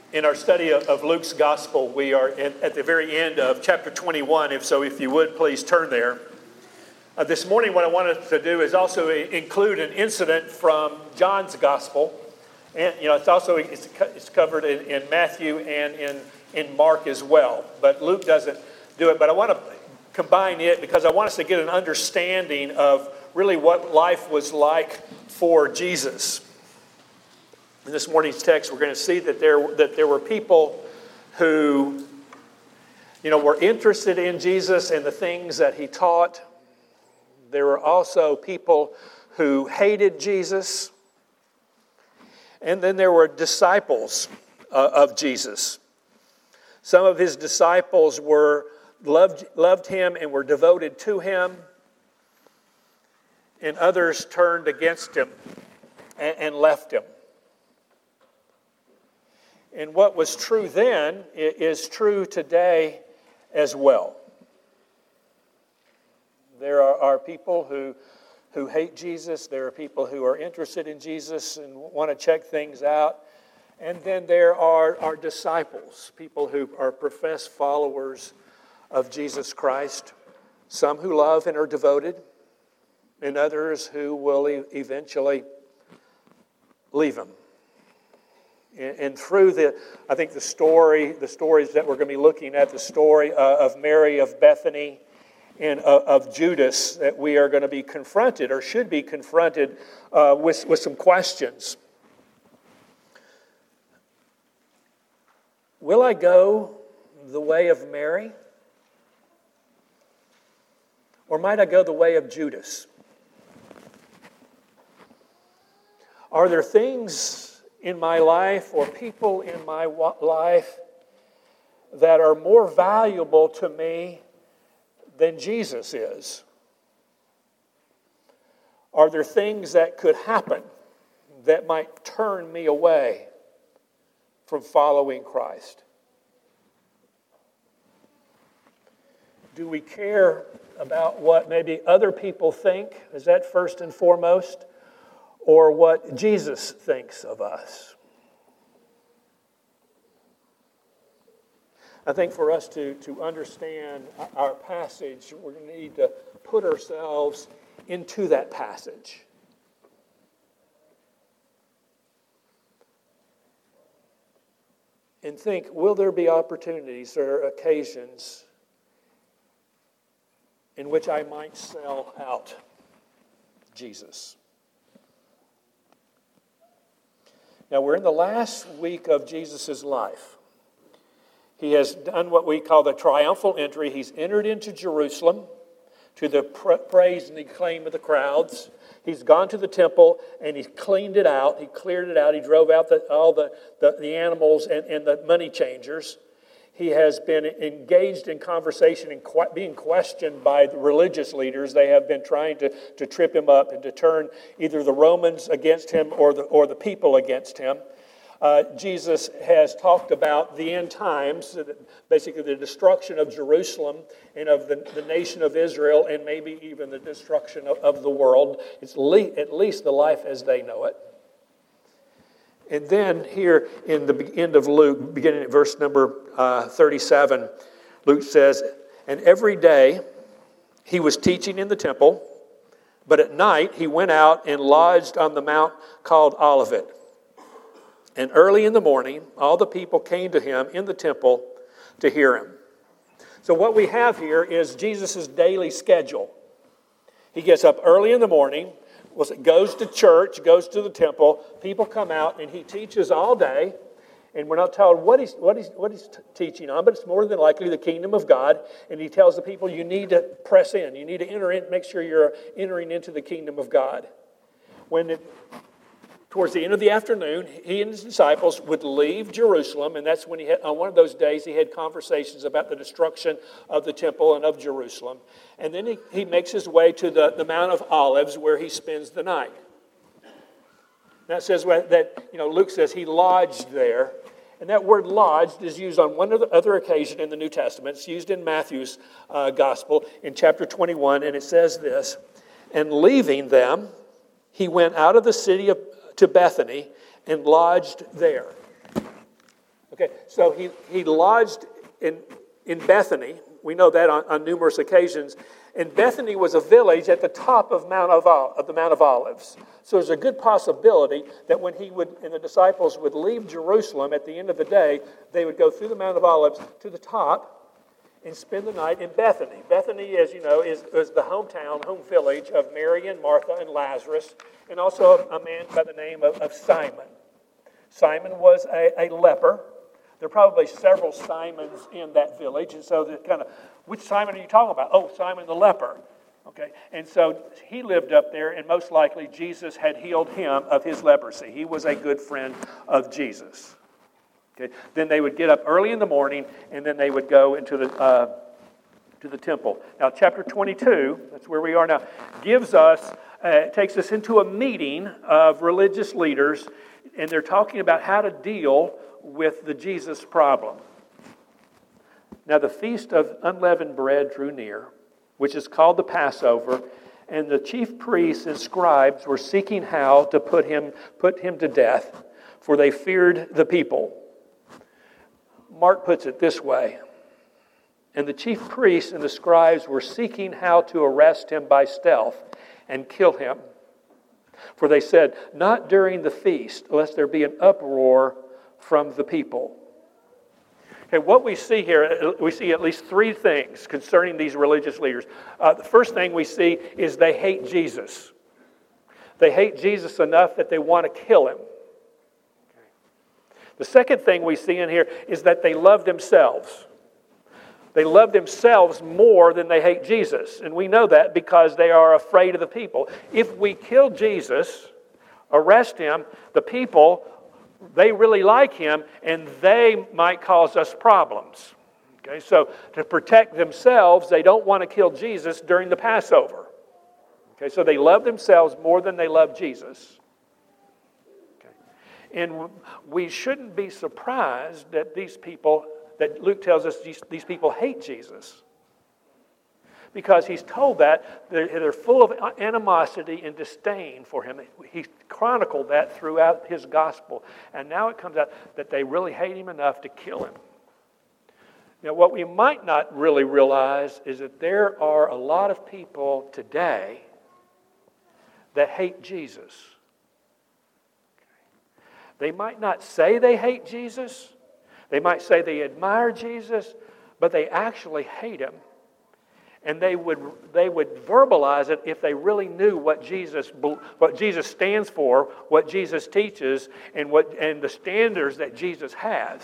In our study of Luke's Gospel, we are at the very end of chapter 21. If you would, please turn there. This morning, what I wanted to do is also include an incident from John's Gospel. And, it's covered in Matthew and in Mark as well. But Luke doesn't do it. But I want to combine it because I want us to get an understanding of really what life was like for Jesus. In this morning's text, we're going to see that there were people who, were interested in Jesus and the things that he taught. There were also people who hated Jesus. And then there were disciples of Jesus. Some of his disciples loved him and were devoted to him. And others turned against him and left him. And what was true then is true today as well. There are people who hate Jesus. There are people who are interested in Jesus and want to check things out. And then there are disciples, people who are professed followers of Jesus Christ. Some who love and are devoted, and others who will eventually leave him. And through the stories that we're going to be looking at, the story of Mary of Bethany and of Judas, that we are going to be confronted, or should be confronted, with some questions. Will I go the way of Mary? Or might I go the way of Judas? Are there things in my life or people in my life that are more valuable to me than Jesus is? Are there things that could happen that might turn me away from following Christ? Do we care about what maybe other people think? Is that first and foremost? Or what Jesus thinks of us? I think for us to understand our passage, we're going to need to put ourselves into that passage. And think, will there be opportunities or occasions in which I might sell out Jesus? Now, we're in the last week of Jesus' life. He has done what we call the triumphal entry. He's entered into Jerusalem to the praise and the acclaim of the crowds. He's gone to the temple and he's cleaned it out. He cleared it out. He drove out all the animals and the money changers. He has been engaged in conversation and being questioned by the religious leaders. They have been trying to trip him up and to turn either the Romans against him or the people against him. Jesus has talked about the end times, basically the destruction of Jerusalem and of the nation of Israel, and maybe even the destruction of the world. It's at least the life as they know it. And then here in the end of Luke, beginning at verse number 37, Luke says, "And every day he was teaching in the temple, but at night he went out and lodged on the mount called Olivet. And early in the morning, all the people came to him in the temple to hear him." So what we have here is Jesus' daily schedule. He gets up early in the morning, goes to church, goes to the temple, people come out, and he teaches all day. And we're not told what he's teaching on, but it's more than likely the kingdom of God. And he tells the people, you need to press in. You need to enter in, make sure you're entering into the kingdom of God. Towards the end of the afternoon, he and his disciples would leave Jerusalem, and that's when on one of those days he had conversations about the destruction of the temple and of Jerusalem. And then he makes his way to the Mount of Olives, where he spends the night. That says that Luke says he lodged there, and that word "lodged" is used on one other occasion in the New Testament. It's used in Matthew's Gospel in chapter 21, and it says this: "And leaving them, he went out of the city to Bethany and lodged there." Okay, so he lodged in Bethany. We know that on numerous occasions. And Bethany was a village at the top of the Mount of Olives. So there's a good possibility that when he would and the disciples would leave Jerusalem at the end of the day, they would go through the Mount of Olives to the top and spend the night in Bethany. Bethany, as you know, is the home village of Mary and Martha and Lazarus, and also a man by the name of Simon. Simon was a leper. There are probably several Simons in that village, and so which Simon are you talking about? Oh, Simon the leper. Okay, and so he lived up there, and most likely Jesus had healed him of his leprosy. He was a good friend of Jesus. Okay, then they would get up early in the morning, and then they would go into the temple. Now, chapter 22, that's where we are now, takes us into a meeting of religious leaders, and they're talking about how to deal with the Jesus problem. Now the feast of unleavened bread drew near, which is called the Passover, and the chief priests and scribes were seeking how to put him to death, for they feared the people. Mark puts it this way: and the chief priests and the scribes were seeking how to arrest him by stealth and kill him. For they said, not during the feast, lest there be an uproar from the people. Okay, what we see here, we see at least three things concerning these religious leaders. The first thing we see is they hate Jesus. They hate Jesus enough that they want to kill him. The second thing we see in here is that they love themselves. They love themselves more than they hate Jesus. And we know that because they are afraid of the people. If we kill Jesus, arrest him, the people, they really like him, and they might cause us problems. Okay, so to protect themselves, they don't want to kill Jesus during the Passover. Okay, so they love themselves more than they love Jesus. Okay. And we shouldn't be surprised that that Luke tells us these people hate Jesus. Because he's told that they're full of animosity and disdain for him. He chronicled that throughout his gospel. And now it comes out that they really hate him enough to kill him. Now, what we might not really realize is that there are a lot of people today that hate Jesus. They might not say they hate Jesus. They might say they admire Jesus, but they actually hate him. And they would verbalize it if they really knew what Jesus stands for, what Jesus teaches, and the standards that Jesus has.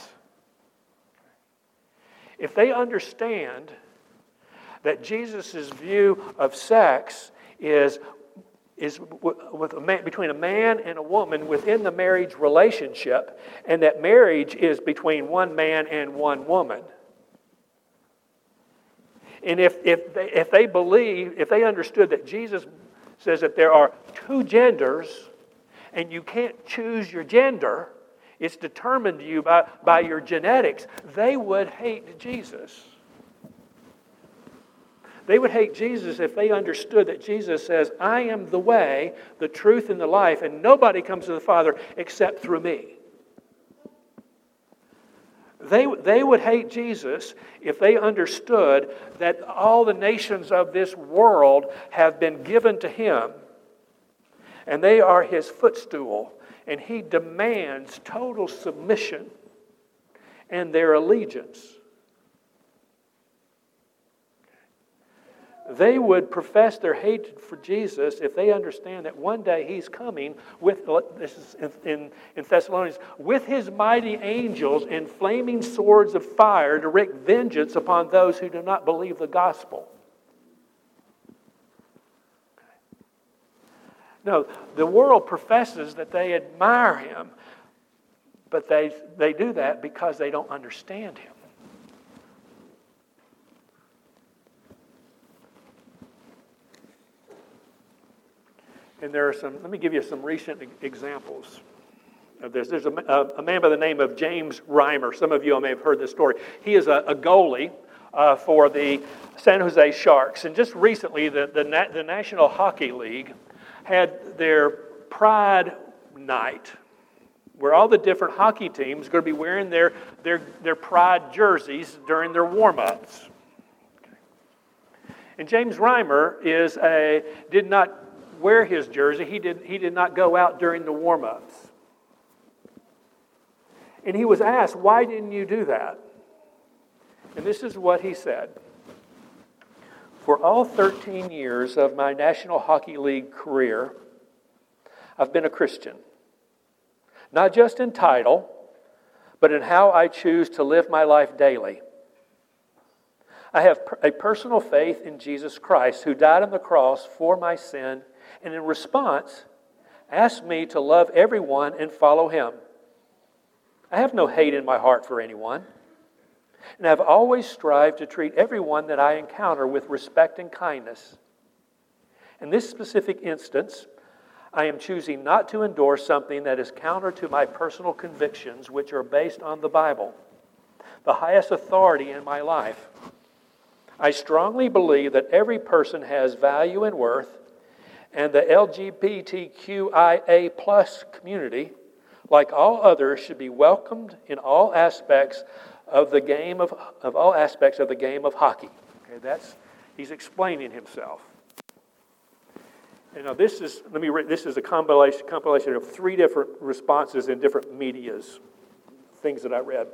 If they understand that Jesus' view of sex is between a man and a woman within the marriage relationship, and that marriage is between one man and one woman. And if they understood that Jesus says that there are two genders and you can't choose your gender, it's determined to you by your genetics, they would hate Jesus. They would hate Jesus if they understood that Jesus says, I am the way, the truth, and the life, and nobody comes to the Father except through me. They would hate Jesus if they understood that all the nations of this world have been given to him, and they are his footstool, and he demands total submission and their allegiance. They would profess their hatred for Jesus if they understand that one day he's coming with, this is in Thessalonians, with his mighty angels and flaming swords of fire to wreak vengeance upon those who do not believe the gospel. No, the world professes that they admire him, but they do that because they don't understand him. And let me give you some recent examples of this. There's a man by the name of James Reimer. Some of you may have heard this story. He is a goalie for the San Jose Sharks. And just recently, the National Hockey League had their Pride Night. where all the different hockey teams are going to be wearing their pride jerseys during their warm-ups. And James Reimer did not wear his jersey. He did not go out during the warm-ups. And he was asked, why didn't you do that? And this is what he said. For all 13 years of my National Hockey League career, I've been a Christian. Not just in title, but in how I choose to live my life daily. I have a personal faith in Jesus Christ, who died on the cross for my sin, and in response, asked me to love everyone and follow Him. I have no hate in my heart for anyone, and I've always strived to treat everyone that I encounter with respect and kindness. In this specific instance, I am choosing not to endorse something that is counter to my personal convictions, which are based on the Bible, the highest authority in my life. I strongly believe that every person has value and worth, and the LGBTQIA+ community, like all others, should be welcomed in all aspects of the game of hockey. Okay, he's explaining himself. And now this is a compilation of 3 different responses in different medias, things that I read.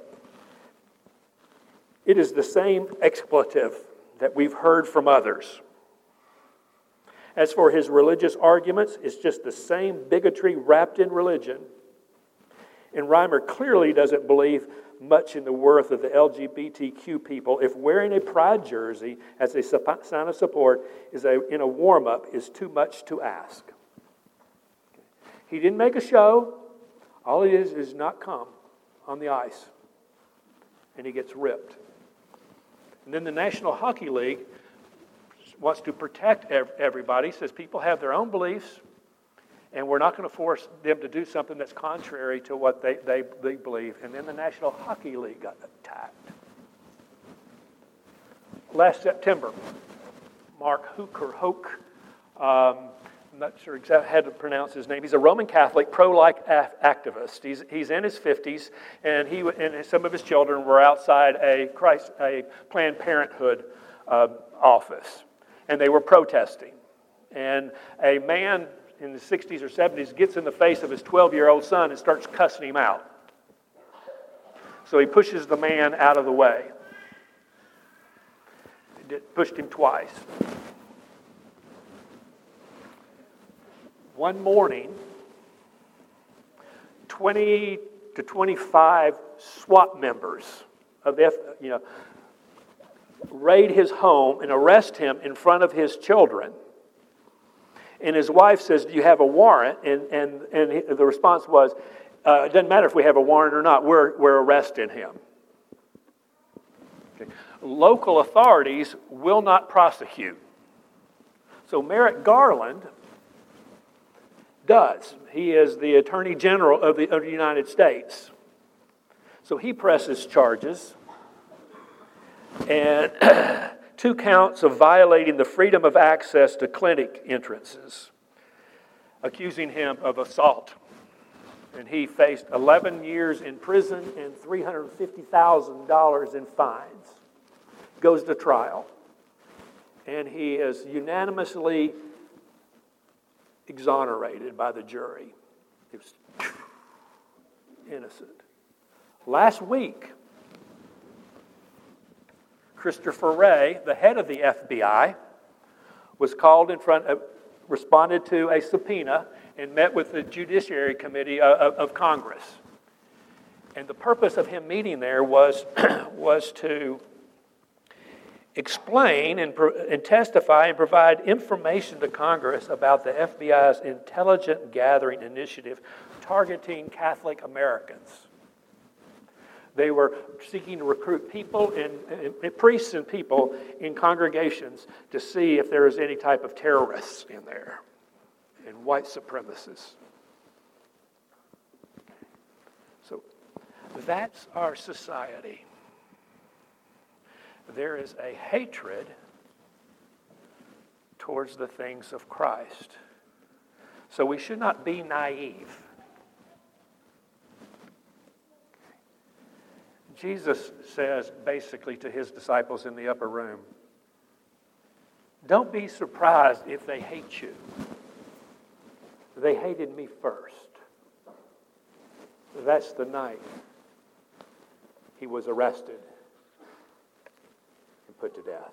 It is the same expletive that we've heard from others. As for his religious arguments, it's just the same bigotry wrapped in religion. And Reimer clearly doesn't believe much in the worth of the LGBTQ people if wearing a pride jersey as a sign of support in a warm-up is too much to ask. He didn't make a show. All it is not come on the ice. And he gets ripped. And then the National Hockey League wants to protect everybody, says people have their own beliefs, and we're not going to force them to do something that's contrary to what they believe. And then the National Hockey League got attacked. Last September, Mark Hook, I'm not sure exactly how to pronounce his name. He's a Roman Catholic, pro-life activist. He's in his 50s, and he and some of his children were outside a Planned Parenthood office, and they were protesting. And a man in the 60s or 70s gets in the face of his 12-year-old son and starts cussing him out. So he pushes the man out of the way. He pushed him twice. One morning, 20 to 25 SWAT members of raid his home and arrest him in front of his children. And his wife says, "Do you have a warrant?" And the response was, "It doesn't matter if we have a warrant or not. We're arresting him." Okay. Local authorities will not prosecute. So Merrick Garland does. He is the Attorney General of the United States. So he presses charges. And 2 counts of violating the freedom of access to clinic entrances, accusing him of assault. And he faced 11 years in prison and $350,000 in fines. Goes to trial. And he is unanimously exonerated by the jury. He was innocent. Last week, Christopher Wray, the head of the FBI, was called responded to a subpoena and met with the Judiciary Committee of Congress. And the purpose of him meeting there was to explain and testify and provide information to Congress about the FBI's intelligent gathering initiative targeting Catholic Americans. They were seeking to recruit people, and priests and people in congregations to see if there was any type of terrorists in there and white supremacists. So that's our society. There is a hatred towards the things of Christ. So we should not be naive. Jesus says basically to his disciples in the upper room, don't be surprised if they hate you. They hated me first. That's the night he was arrested and put to death.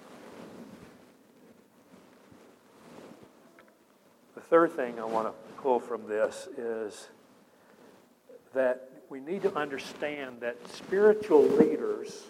The third thing I want to pull from this is that we need to understand that spiritual leaders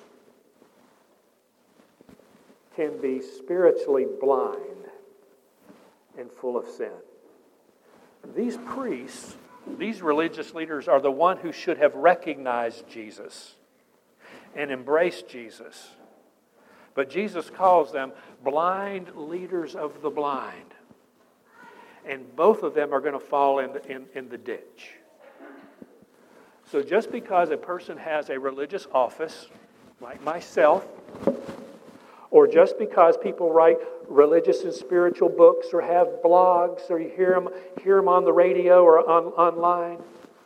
can be spiritually blind and full of sin. These priests, these religious leaders, are the one who should have recognized Jesus and embraced Jesus. But Jesus calls them blind leaders of the blind. And both of them are going to fall in the ditch. So just because a person has a religious office, like myself, or just because people write religious and spiritual books or have blogs or you hear them on the radio or online,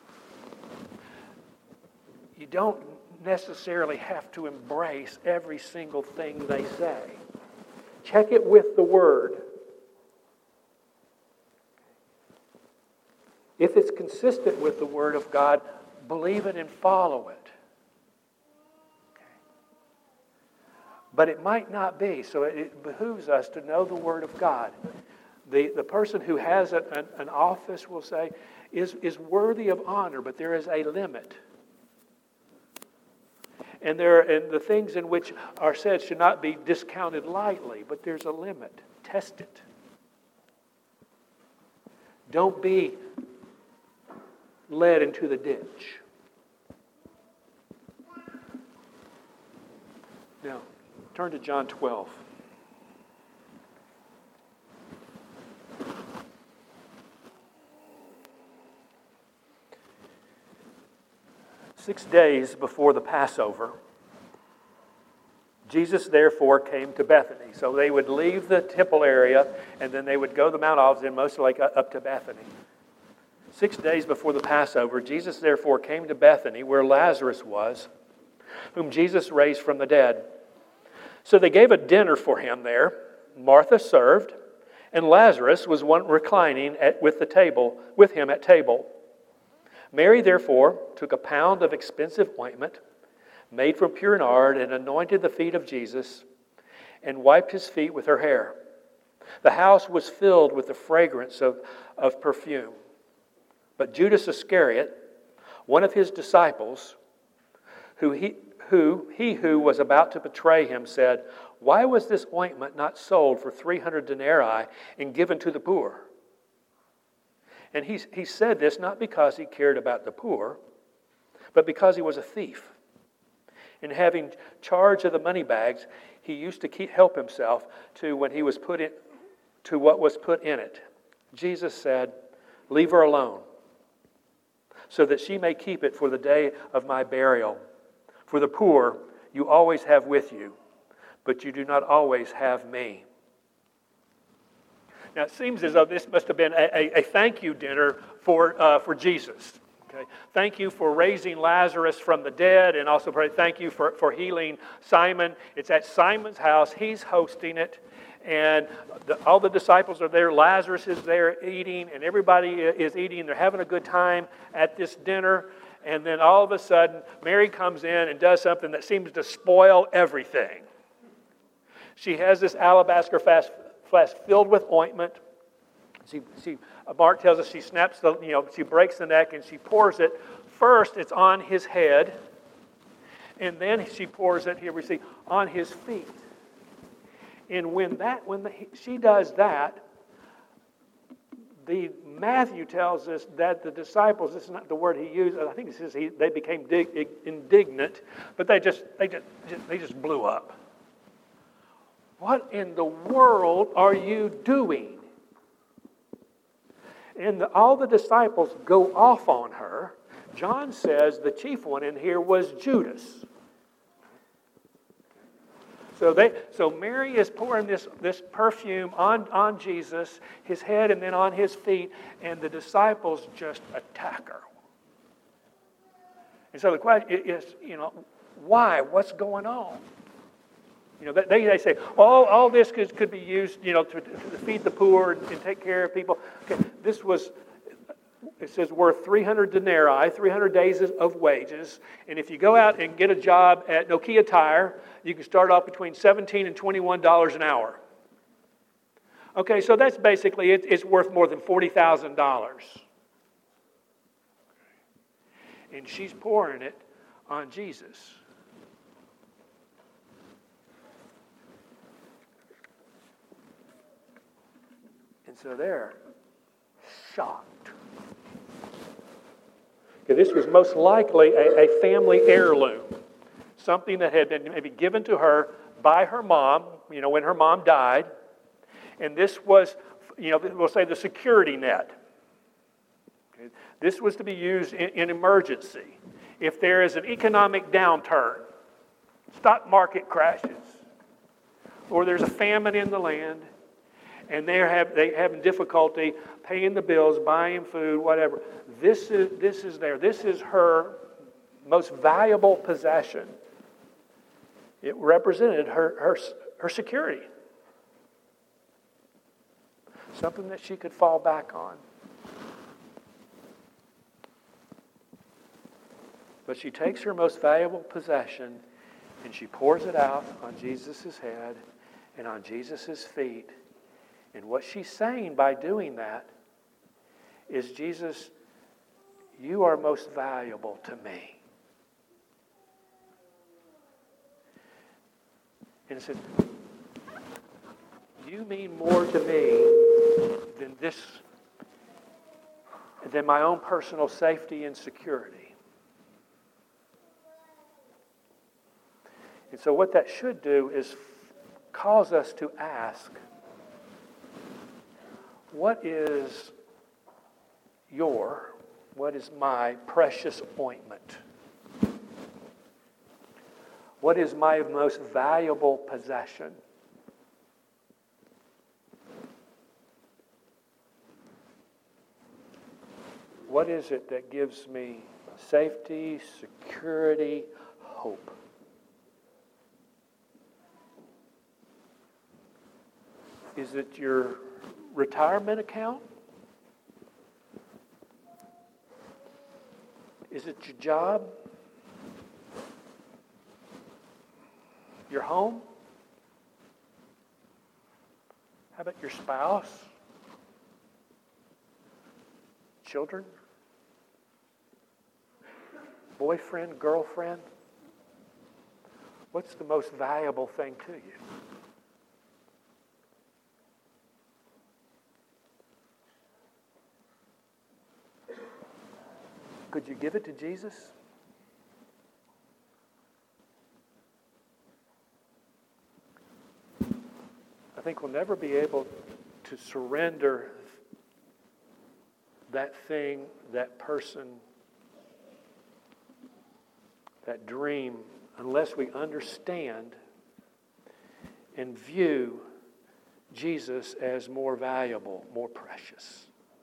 you don't necessarily have to embrace every single thing they say. Check it with the Word. If it's consistent with the Word of God, believe it and follow it. But it might not be, so it behooves us to know the Word of God. The person who has an office will say, is worthy of honor, but there is a limit. And the things in which are said should not be discounted lightly, but there's a limit. Test it. Don't be led into the ditch. Now, turn to John 12. "6 days before the Passover, Jesus therefore came to Bethany." So they would leave the temple area and then they would go to the Mount Olives and most likely up to Bethany. 6 days before the Passover, Jesus therefore came to Bethany where Lazarus was, whom Jesus raised from the dead. So they gave a dinner for him there. Martha served, and Lazarus was one reclining with him at table. Mary therefore took a pound of expensive ointment made from pure nard and anointed the feet of Jesus and wiped his feet with her hair. The house was filled with the fragrance of perfume. But Judas Iscariot, one of his disciples, who was about to betray him, said, "Why was this ointment not sold for 300 denarii and given to the poor?" And he said this not because he cared about the poor, but because he was a thief. And having charge of the money bags, he used to help himself to what was put in it. Jesus said, "Leave her alone, so that she may keep it for the day of my burial. For the poor you always have with you, but you do not always have me." Now it seems as though this must have been a thank you dinner for Jesus. Okay? Thank you for raising Lazarus from the dead, and also thank you for healing Simon. It's at Simon's house. He's hosting it. And all the disciples are there. Lazarus is there eating, and everybody is eating. They're having a good time at this dinner. And then all of a sudden, Mary comes in and does something that seems to spoil everything. She has this alabaster flask filled with ointment. Mark tells us she she breaks the neck and she pours it. First, it's on his head, and then she pours it, here we see, on his feet. And when she does that, Matthew tells us that the disciples, this is not the word he used, I think it says they became indignant, but they just blew up. What in the world are you doing? And all the disciples go off on her. John says the chief one in here was Judas. So Mary is pouring this perfume on Jesus, his head, and then on his feet, and the disciples just attack her. And so the question is, Why? What's going on? They say, all this could be used, to feed the poor and take care of people. Okay, this was, it says, worth 300 denarii, 300 days of wages. And if you go out and get a job at Nokia Tire, you can start off between $17 and $21 an hour. Okay, so that's basically, it's worth more than $40,000. And she's pouring it on Jesus. And so they're shocked. Okay, this was most likely a family heirloom, something that had been maybe given to her by her mom, when her mom died. And this was, we'll say the security net. Okay, this was to be used in emergency. If there is an economic downturn, stock market crashes, or there's a famine in the land, and they're having difficulty paying the bills, buying food, whatever. This is there. This is her most valuable possession. It represented her security. Something that she could fall back on. But she takes her most valuable possession and she pours it out on Jesus' head and on Jesus' feet. And what she's saying by doing that is, Jesus, you are most valuable to me. And it says, you mean more to me than my own personal safety and security. And so what that should do is cause us to ask, what is my precious ointment? What is my most valuable possession? What is it that gives me safety, security, hope? Is it your retirement account? Is it your job? Your home? How about your spouse? Children? Boyfriend, girlfriend? What's the most valuable thing to you? Could you give it to Jesus? I think we'll never be able to surrender that thing, that person, that dream, unless we understand and view Jesus as more valuable, more precious.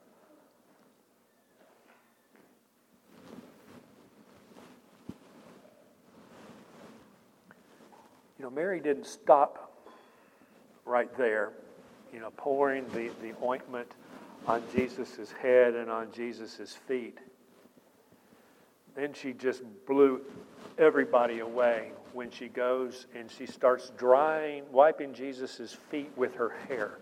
Mary didn't stop right there, pouring the ointment on Jesus' head and on Jesus' feet. Then she just blew everybody away when she goes and she starts wiping Jesus' feet with her hair.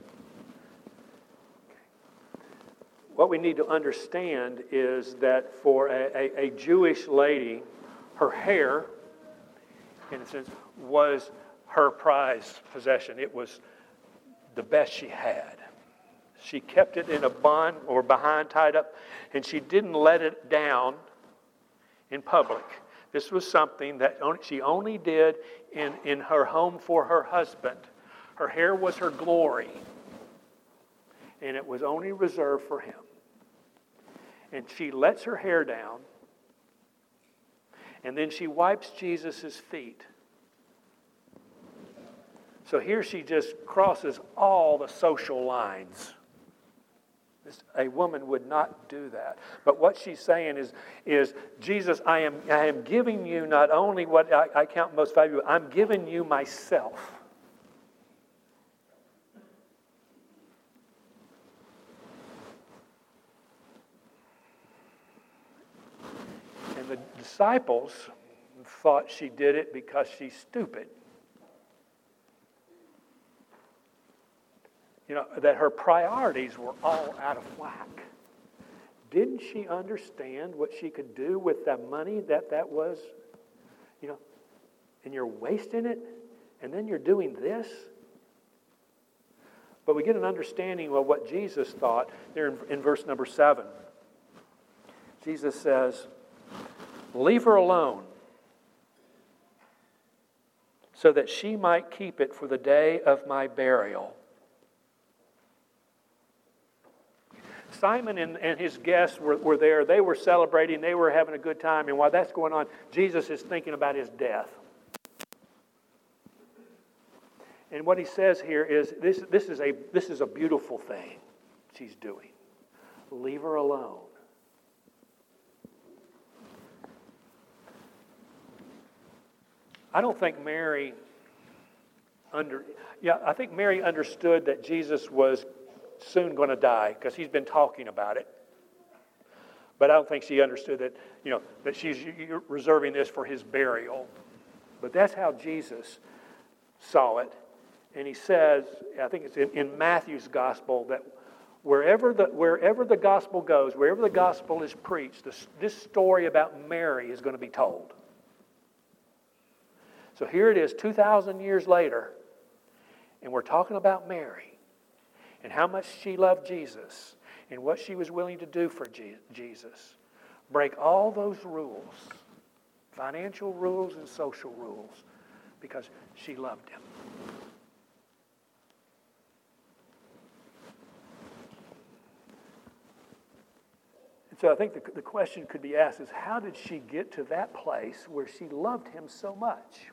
What we need to understand is that for a Jewish lady, her hair, in a sense, was her prized possession. It was the best she had. She kept it in a bun or behind tied up, and she didn't let it down in public. This was something that she only did in her home for her husband. Her hair was her glory, and it was only reserved for him. And she lets her hair down, and then she wipes Jesus' feet. So here she just crosses all the social lines. A woman would not do that. But what she's saying is Jesus, I am giving you not only what I count most valuable, I'm giving you myself. And the disciples thought she did it because she's stupid. That her priorities were all out of whack. Didn't she understand what she could do with that money that was, and you're wasting it, and then you're doing this? But we get an understanding of what Jesus thought there in verse number 7. Jesus says, "Leave her alone, so that she might keep it for the day of my burial." Simon and his guests were there. They were celebrating. They were having a good time. And while that's going on, Jesus is thinking about his death. And what he says here is, this is a beautiful thing she's doing. Leave her alone. I don't think Mary I think Mary understood that Jesus was soon going to die because he's been talking about it. But I don't think she understood that, that she's reserving this for his burial. But that's how Jesus saw it. And he says, I think it's in Matthew's gospel, that wherever the gospel goes, wherever the gospel is preached, this story about Mary is going to be told. So here it is, 2,000 years later, and we're talking about Mary and how much she loved Jesus and what she was willing to do for Jesus. Break all those rules, financial rules and social rules, because she loved him. And so I think the question could be asked is, how did she get to that place where she loved him so much?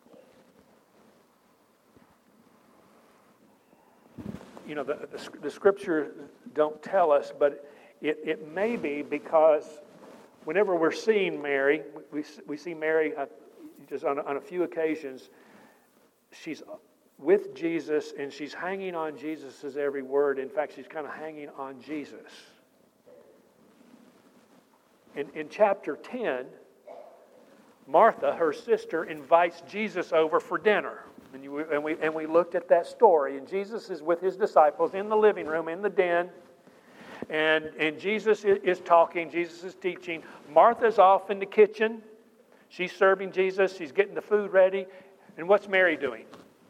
The scriptures don't tell us, but it may be because whenever we're seeing Mary, we see Mary just on a few occasions, she's with Jesus and she's hanging on Jesus' every word. In fact, she's kind of hanging on Jesus. In chapter 10, Martha, her sister, invites Jesus over for dinner. And we looked at that story. And Jesus is with his disciples in the living room, in the den. And Jesus is talking. Jesus is teaching. Martha's off in the kitchen. She's serving Jesus. She's getting the food ready. And what's Mary doing?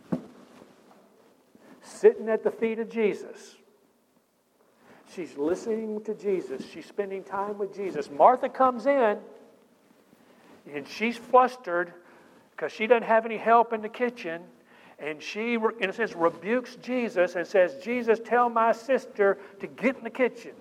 Sitting at the feet of Jesus. She's listening to Jesus. She's spending time with Jesus. Martha comes in, and she's flustered because she doesn't have any help in the kitchen. And she, in a sense, rebukes Jesus and says, "Jesus, tell my sister to get in the kitchen."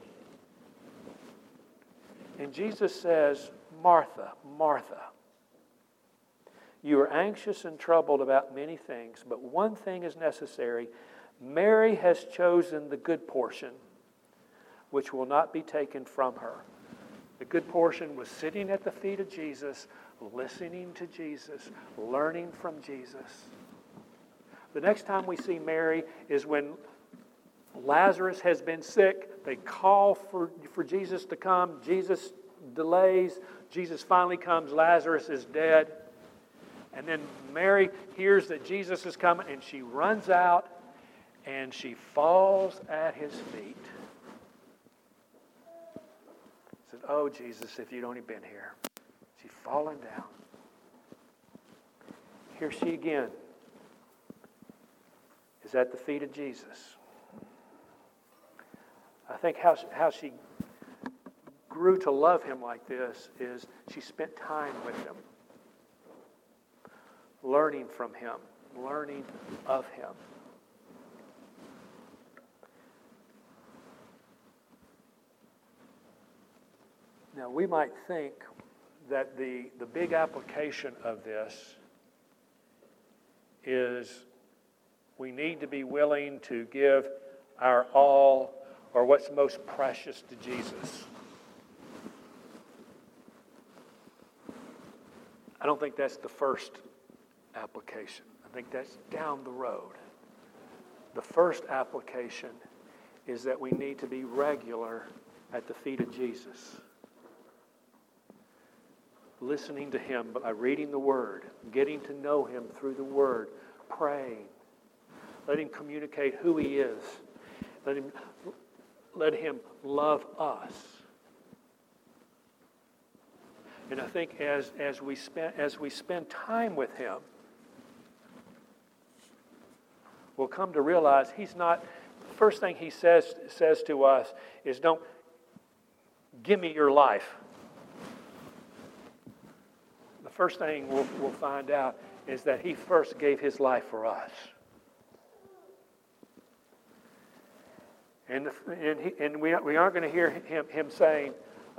And Jesus says, "Martha, Martha, you are anxious and troubled about many things, but one thing is necessary. Mary has chosen the good portion, which will not be taken from her." The good portion was sitting at the feet of Jesus, listening to Jesus, learning from Jesus. The next time we see Mary is when Lazarus has been sick. They call for Jesus to come. Jesus delays. Jesus finally comes. Lazarus is dead. And then Mary hears that Jesus is coming, and she runs out and she falls at his feet. Says, "Oh, Jesus, if you'd only been here." She's fallen down. Here she again is at the feet of Jesus. I think how she grew to love him like this is she spent time with him, learning from him, learning of him. Now, we might think that the big application of this is we need to be willing to give our all or what's most precious to Jesus? I don't think that's the first application. I think that's down the road. The first application is that we need to be regular at the feet of Jesus. Listening to Him by reading the Word, getting to know Him through the Word, praying. Let Him communicate who He is. Let Him love us. And I think as we spend time with Him, we'll come to realize He's not. The first thing He says to us is, "Don't give me your life." The first thing we'll find out is that He first gave His life for us. And we aren't going to hear him saying,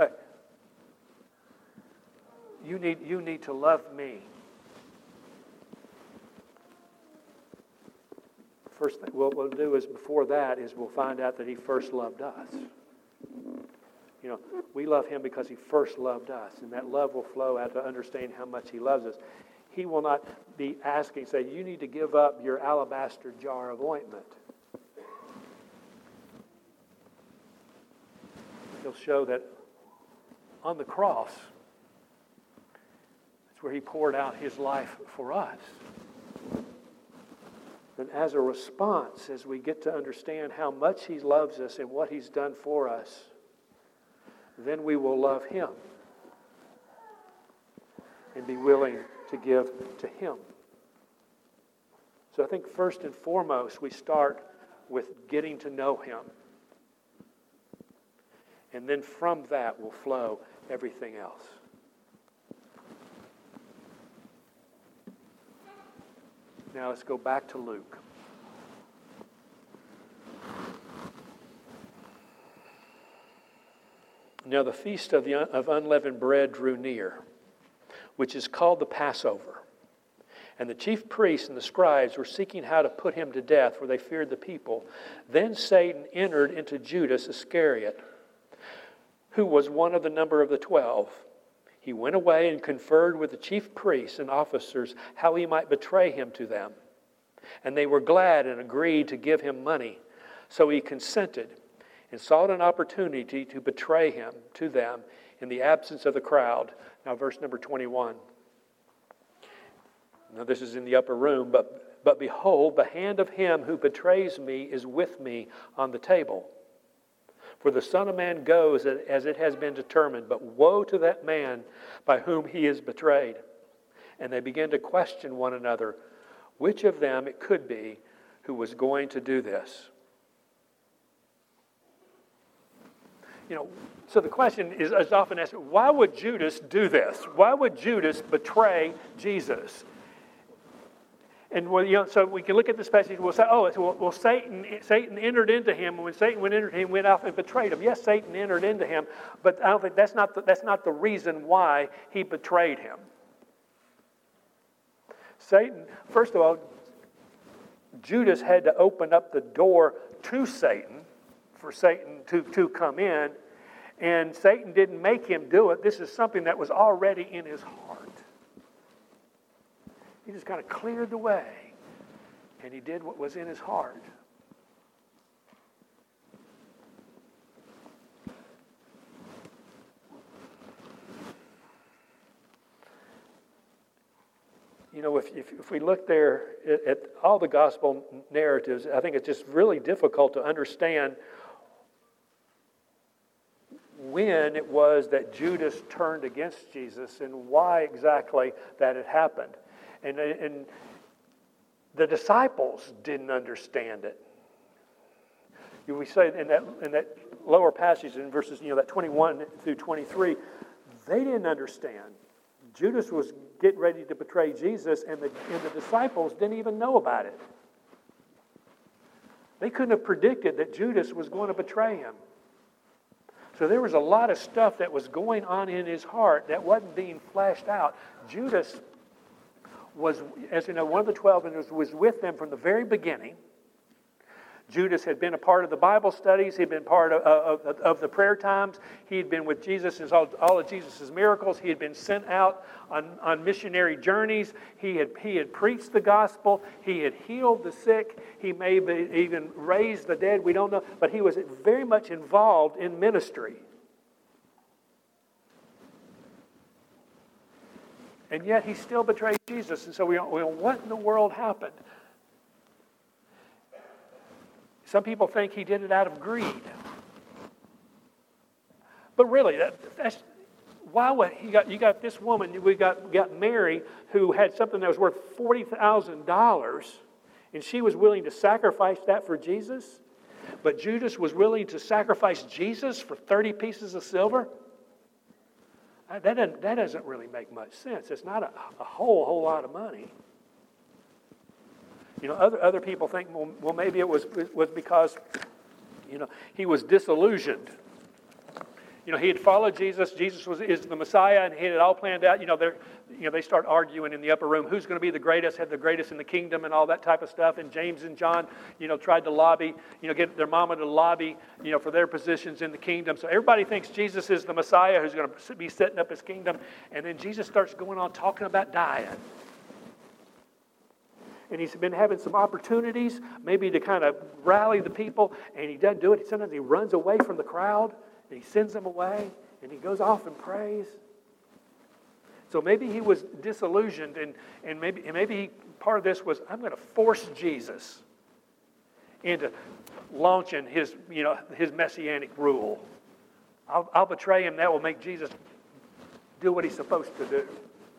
you need to love me. First thing what we'll do is before that is we'll find out that He first loved us. We love Him because He first loved us, and that love will flow out to understand how much He loves us. He will not be asking, say, you need to give up your alabaster jar of ointment. He'll show that on the cross, that's where He poured out His life for us. And as a response, as we get to understand how much He loves us and what He's done for us, then we will love Him and be willing to give to Him. So I think first and foremost, we start with getting to know Him. And then from that will flow everything else. Now let's go back to Luke. Now the feast of unleavened bread drew near, which is called the Passover. And the chief priests and the scribes were seeking how to put Him to death, for they feared the people. Then Satan entered into Judas Iscariot, who was one of the number of the 12. He went away and conferred with the chief priests and officers how he might betray Him to them. And they were glad and agreed to give Him money. So he consented and sought an opportunity to betray Him to them in the absence of the crowd. Now verse number 21. Now this is in the upper room, but behold, the hand of him who betrays me is with me on the table. For the Son of Man goes as it has been determined, but woe to that man by whom He is betrayed. And they began to question one another, which of them it could be who was going to do this. So the question is often asked, why would Judas do this? Why would Judas betray Jesus? And so we can look at this passage and we'll say, Satan entered into him, and when Satan went into him, he went off and betrayed him. Yes, Satan entered into him, but I don't think that's not the reason why he betrayed him. Satan, first of all, Judas had to open up the door to Satan for Satan to come in, and Satan didn't make him do it. This is something that was already in his heart. He just kind of cleared the way, and he did what was in his heart. If we look there at all the gospel narratives, I think it's just really difficult to understand when it was that Judas turned against Jesus and why exactly that had happened. And the disciples didn't understand it. We say in that lower passage in verses, that 21 through 23, they didn't understand. Judas was getting ready to betray Jesus, and the disciples didn't even know about it. They couldn't have predicted that Judas was going to betray him. So there was a lot of stuff that was going on in his heart that wasn't being flashed out. Judas was, as you know, one of the 12 and was with them from the very beginning. Judas had been a part of the Bible studies. He'd been part of the prayer times. He had been with Jesus in all of Jesus' miracles. He had been sent out on missionary journeys. He had preached the gospel. He had healed the sick. He may have even raised the dead. We don't know. But he was very much involved in ministry. And yet he still betrayed Jesus. And so we don't know what in the world happened. Some people think he did it out of greed. But really, that's why would you got this woman, we got Mary, who had something that was worth $40,000, and she was willing to sacrifice that for Jesus. But Judas was willing to sacrifice Jesus for 30 pieces of silver. That doesn't really make much sense. It's not a whole lot of money. You know, other people think, well, maybe it was because, you know, he was disillusioned. You know, he had followed Jesus. Jesus is the Messiah, and he had it all planned out. You know, they start arguing in the upper room who's going to be the greatest, had the greatest in the kingdom, and all that type of stuff. And James and John, you know, tried to lobby, you know, get their mama to lobby, you know, for their positions in the kingdom. So everybody thinks Jesus is the Messiah who's going to be setting up his kingdom. And then Jesus starts going on talking about dying. And he's been having some opportunities, maybe to kind of rally the people, and he doesn't do it. Sometimes he runs away from the crowd, and he sends them away, and he goes off and prays. So maybe he was disillusioned, and maybe part of this was, I'm going to force Jesus into launching his messianic rule. I'll betray him. That will make Jesus do what he's supposed to do.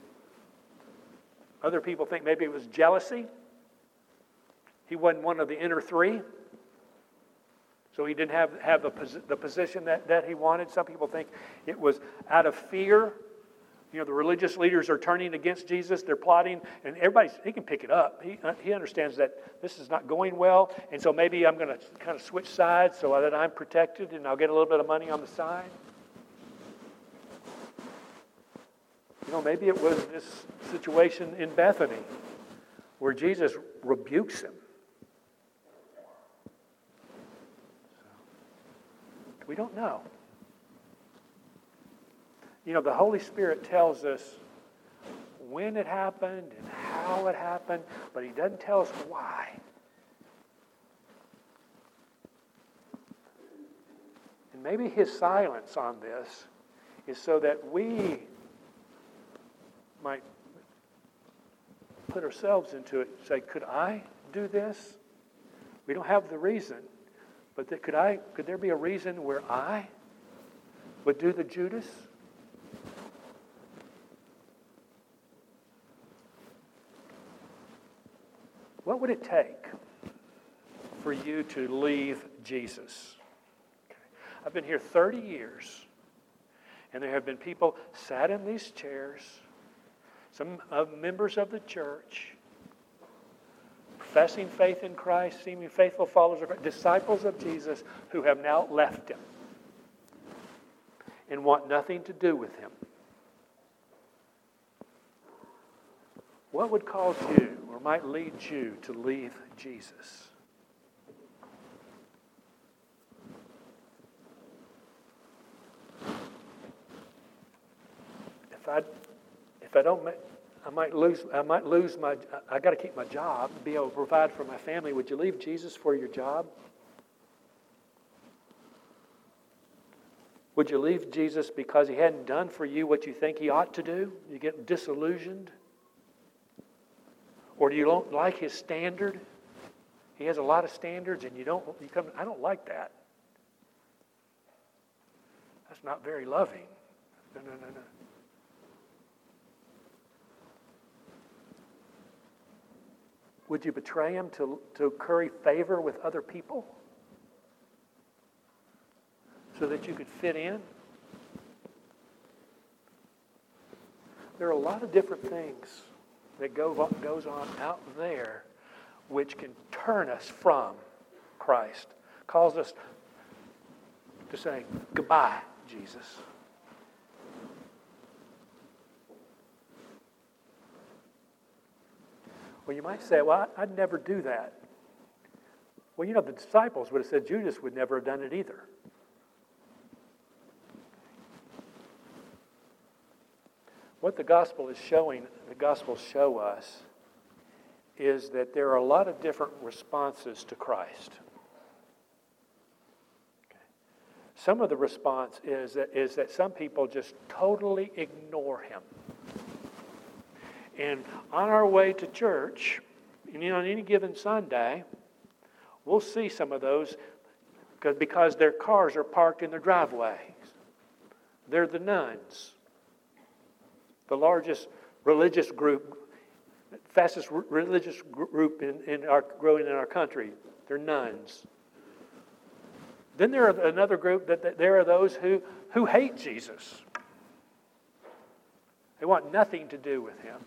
Other people think maybe it was jealousy. He wasn't one of the inner three, so he didn't have the position that he wanted. Some people think it was out of fear. You know, the religious leaders are turning against Jesus. They're plotting, and he can pick it up. He understands that this is not going well, and so maybe I'm going to kind of switch sides so that I'm protected, and I'll get a little bit of money on the side. You know, maybe it was this situation in Bethany where Jesus rebukes him. We don't know. You know, the Holy Spirit tells us when it happened and how it happened, but he doesn't tell us why. And maybe his silence on this is so that we might put ourselves into it and say, could I do this? We don't have the reason, but could there be a reason where I would do the Judas? What would it take for you to leave Jesus? Okay. I've been here 30 years, and there have been people sat in these chairs, some members of the church, professing faith in Christ, seeming faithful followers of Christ, disciples of Jesus, who have now left him and want nothing to do with him. What would cause you, or might lead you, to leave Jesus? If I don't, I might lose my. I got to keep my job, be able to provide for my family. Would you leave Jesus for your job? Would you leave Jesus because he hadn't done for you what you think he ought to do? You get disillusioned. Or do you don't like his standard? He has a lot of standards, and I don't like that. That's not very loving. No. Would you betray him to curry favor with other people so that you could fit in? There are a lot of different things that goes on out there which can turn us from Christ, cause us to say, goodbye, Jesus. Well, you might say, well, I'd never do that. Well, the disciples would have said Judas would never have done it either. What the Gospels show us, is that there are a lot of different responses to Christ. Some of the response is that some people just totally ignore him. And on our way to church, on any given Sunday, we'll see some of those because their cars are parked in their driveways. They're the nuns, the largest religious group, fastest religious group growing in our country. They're nuns. Then there are another group there are those who hate Jesus. They want nothing to do with him.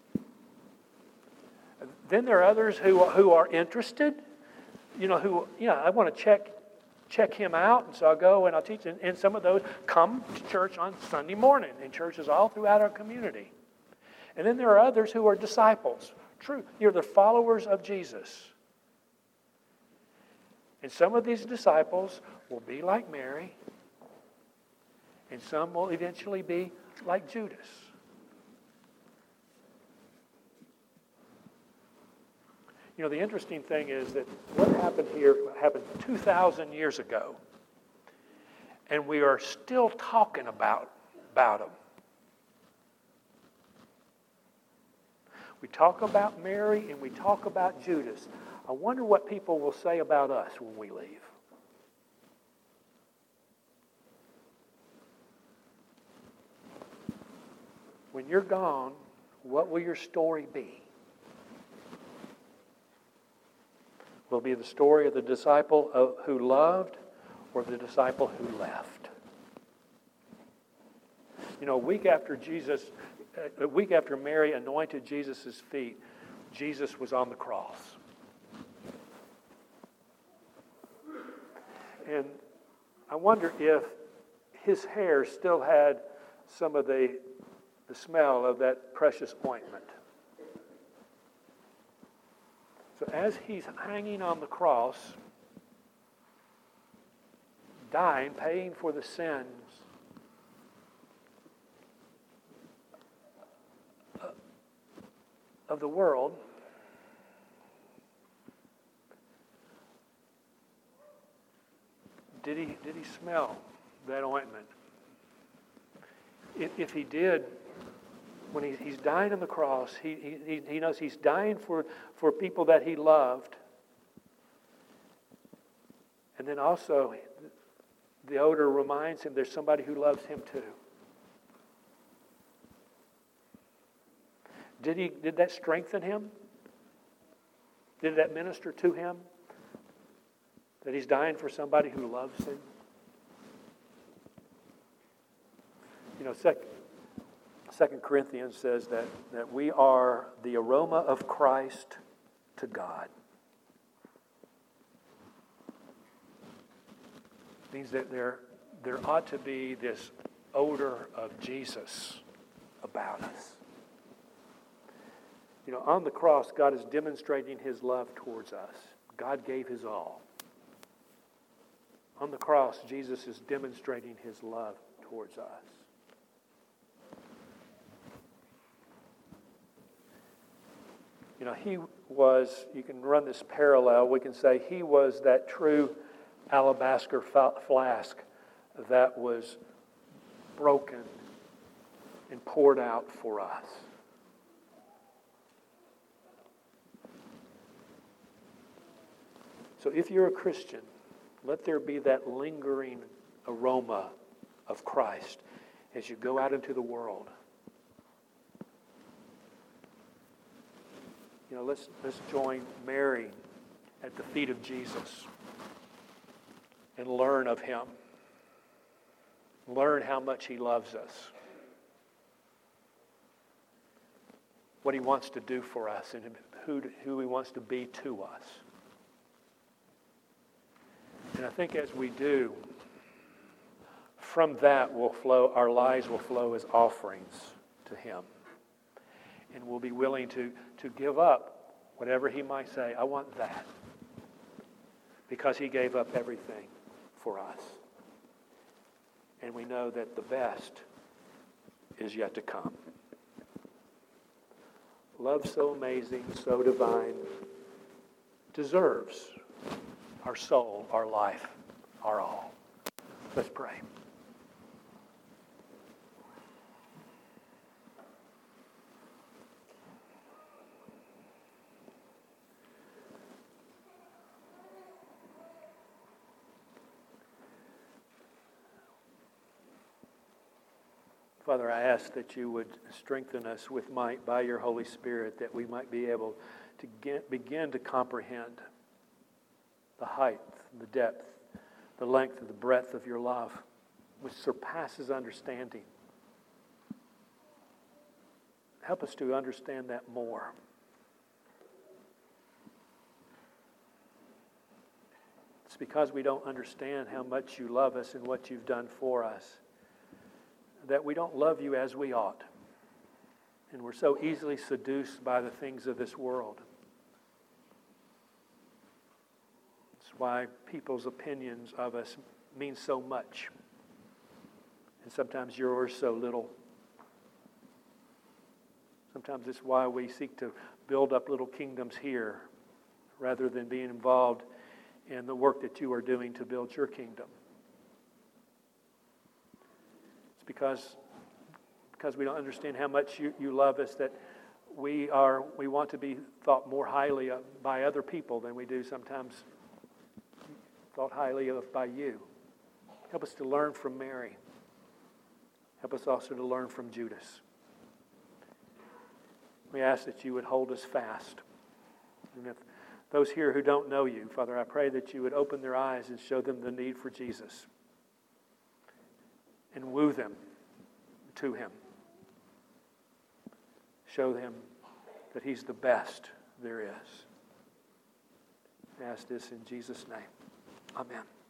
Then there are others who are interested. I want to check him out, and so I'll go and I'll teach. And some of those come to church on Sunday morning in churches all throughout our community. And then there are others who are disciples. True, they're followers of Jesus. And some of these disciples will be like Mary, and some will eventually be like Judas. The interesting thing is that what happened here happened 2,000 years ago, and we are still talking about them. We talk about Mary and we talk about Judas. I wonder what people will say about us when we leave. When you're gone, what will your story be? Will it be the story of the disciple who loved or the disciple who left? A week after Mary anointed Jesus' feet, Jesus was on the cross. And I wonder if his hair still had some of the smell of that precious ointment. So as he's hanging on the cross, dying, paying for the sins of the world, did he smell that ointment? If he did, when he's dying on the cross, he knows he's dying for people that he loved. And then also, the odor reminds him there's somebody who loves him too. Did that strengthen him? Did that minister to him? That he's dying for somebody who loves him? 2 Corinthians says that we are the aroma of Christ to God. It means that there ought to be this odor of Jesus about us. On the cross, God is demonstrating his love towards us. God gave his all. On the cross, Jesus is demonstrating his love towards us. He was, you can run this parallel, we can say he was that true alabaster flask that was broken and poured out for us. So if you're a Christian, let there be that lingering aroma of Christ as you go out into the world. Let's join Mary at the feet of Jesus and learn of him. Learn how much he loves us. What he wants to do for us and who he wants to be to us. And I think as we do, from that our lives will flow as offerings to him. And we'll be willing to give up whatever he might say. I want that. because he gave up everything for us. And we know that the best is yet to come. Love so amazing, so divine, deserves our soul, our life, our all. Let's pray. Father, I ask that you would strengthen us with might by your Holy Spirit, that we might be able to begin to comprehend the height, the depth, the length, and the breadth of your love, which surpasses understanding. Help us to understand that more. It's because we don't understand how much you love us and what you've done for us that we don't love you as we ought. And we're so easily seduced by the things of this world. It's why people's opinions of us mean so much. And sometimes yours so little. Sometimes it's why we seek to build up little kingdoms here rather than being involved in the work that you are doing to build your kingdom. Because we don't understand how much you love us, that we want to be thought more highly of by other people than we do sometimes thought highly of by you. Help us to learn from Mary. Help us also to learn from Judas. We ask that you would hold us fast. And if those here who don't know you, Father, I pray that you would open their eyes and show them the need for Jesus. And woo them to him. Show them that he's the best there is. I ask this in Jesus' name. Amen.